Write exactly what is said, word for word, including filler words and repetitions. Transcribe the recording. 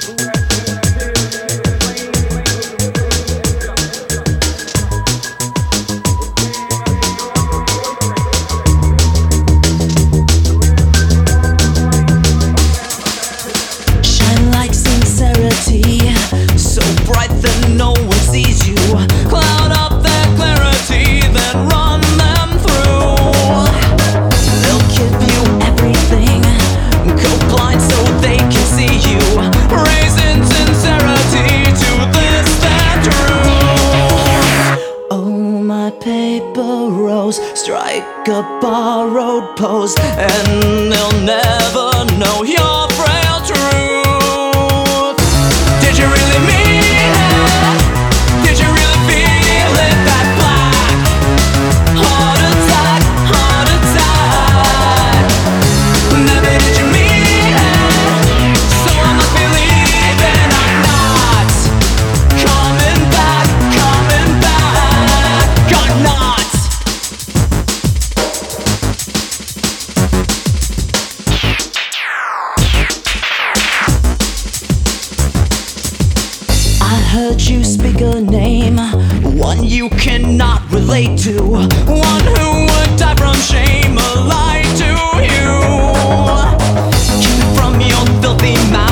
Strike a borrowed pose, and they'll never know your frail truth. Did you really mean it? Did you really feel it? That black heart attack, heart attack. Never did you mean it, so I must believe it. I'm not coming back, coming back. I'm not. I heard you speak a name, one you cannot relate to, one who would die from shame, a lie to you. Keep from your filthy mouth.